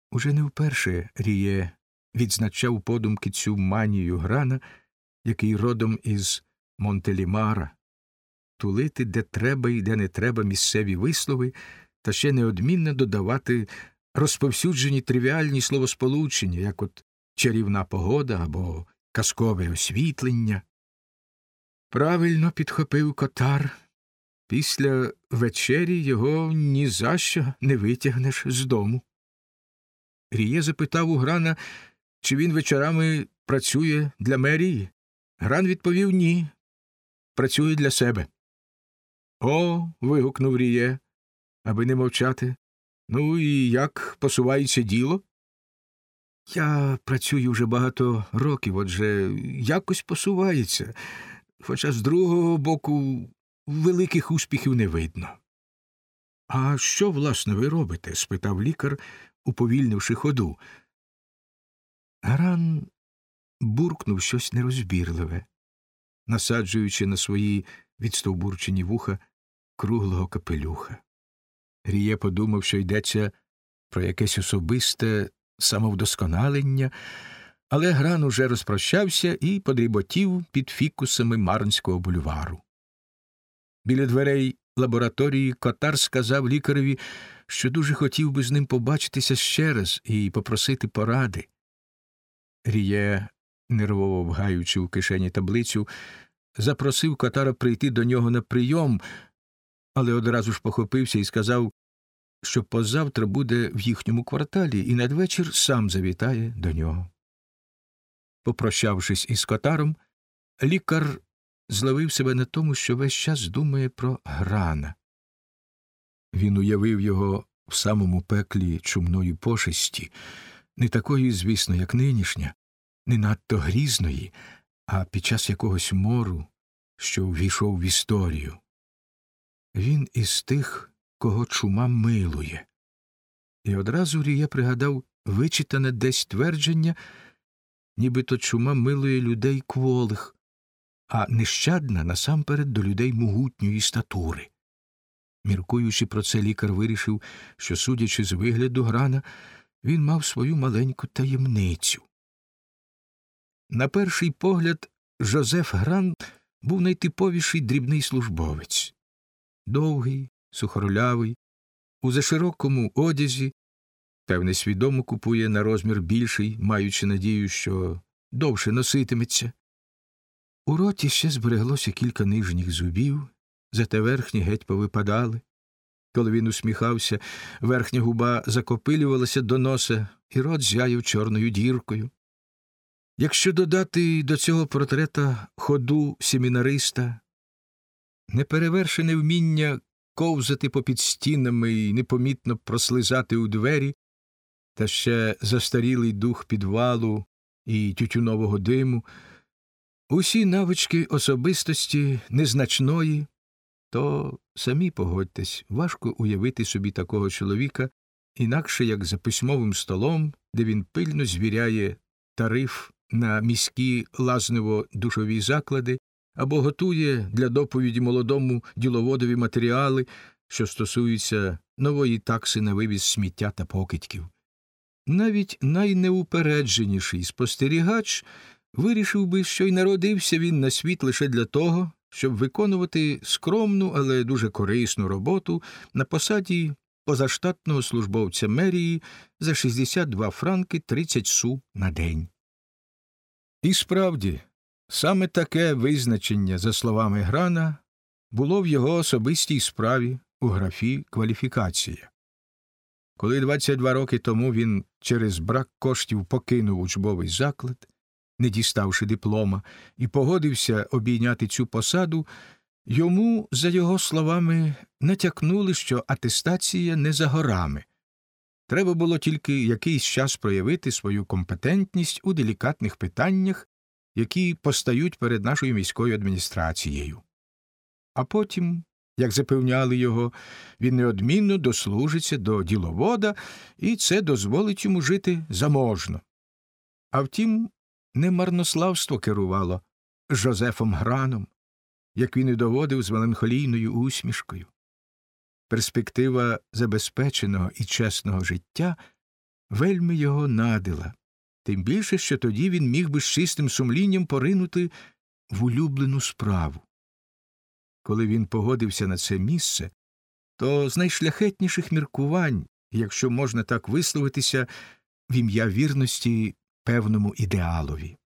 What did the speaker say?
Уже не вперше Ріє відзначав подумки цю манію Грана, який родом із Монтелімара, тулити де треба і де не треба місцеві вислови, та ще неодмінно додавати розповсюджені тривіальні словосполучення, як от чарівна погода або казкове освітлення. Правильно підхопив Котар. Після вечері його ні за що не витягнеш з дому. Ріє запитав у Грана, чи він вечорами працює для мерії. Гран відповів ні, працює для себе. О, вигукнув Ріє, аби не мовчати. Ну і як посувається діло? Я працюю вже багато років, отже, якось посувається, хоча з другого боку великих успіхів не видно. А що, власне, ви робите? Спитав лікар, уповільнивши ходу. Гран буркнув щось нерозбірливе, насаджуючи на свої відстовбурчені вуха круглого капелюха. Ріє подумав, що йдеться про якесь особисте самовдосконалення, але Гран уже розпрощався і подріботів під фікусами Марнського бульвару. Біля дверей лабораторії Котар сказав лікареві, що дуже хотів би з ним побачитися ще раз і попросити поради. Ріє, нервово вгаючи в кишені таблицю, запросив Котара прийти до нього на прийом, але одразу ж похопився і сказав, що позавтра буде в їхньому кварталі і надвечір сам завітає до нього. Попрощавшись із Котаром, лікар зловив себе на тому, що весь час думає про Грана. Він уявив його в самому пеклі чумної пошесті, не такої, звісно, як нинішня, не надто грізної, а під час якогось мору, що ввійшов в історію. Він із тих, кого чума милує. І одразу Ріє пригадав вичитане десь твердження, нібито чума милує людей кволих, а нещадна насамперед до людей могутньої статури. Міркуючи про це, лікар вирішив, що, судячи з вигляду Грана, він мав свою маленьку таємницю. На перший погляд, Жозеф Гран був найтиповіший дрібний службовець. Довгий, сухорлявий, у заширокому одязі, певне, свідомо купує на розмір більший, маючи надію, що довше носитиметься. У роті ще збереглося кілька нижніх зубів, зате верхні геть повипадали. Коли він усміхався, верхня губа закопилювалася до носа, і рот зяяв чорною діркою. Якщо додати до цього портрета ходу семінариста, неперевершене вміння ковзати попід стінами і непомітно прослизати у двері, та ще застарілий дух підвалу і тютюнового диму, усі навички особистості незначної, то, самі погодьтесь, важко уявити собі такого чоловіка, інакше як за письмовим столом, де він пильно звіряє тариф на міські лазнево-душові заклади або готує для доповіді молодому діловодові матеріали, що стосуються нової такси на вивіз сміття та покидьків. Навіть найнеупередженіший спостерігач вирішив би, що й народився він на світ лише для того, щоб виконувати скромну, але дуже корисну роботу на посаді позаштатного службовця мерії за 62 франки 30 су на день. І справді, саме таке визначення, за словами Грана, було в його особистій справі у графі «Кваліфікація». Коли 22 роки тому він через брак коштів покинув учбовий заклад, не діставши диплома, і погодився обійняти цю посаду, йому, за його словами, натякнули, що атестація не за горами. Треба було тільки якийсь час проявити свою компетентність у делікатних питаннях, які постають перед нашою міською адміністрацією. А потім, як запевняли його, він неодмінно дослужиться до діловода, і це дозволить йому жити заможно. А втім, не марнославство керувало Жозефом Граном, як він і доводив з меланхолійною усмішкою. Перспектива забезпеченого і чесного життя вельми його надила, тим більше, що тоді він міг би з чистим сумлінням поринути в улюблену справу. Коли він погодився на це місце, то з найшляхетніших міркувань, якщо можна так висловитися, в ім'я вірності певному ідеалові.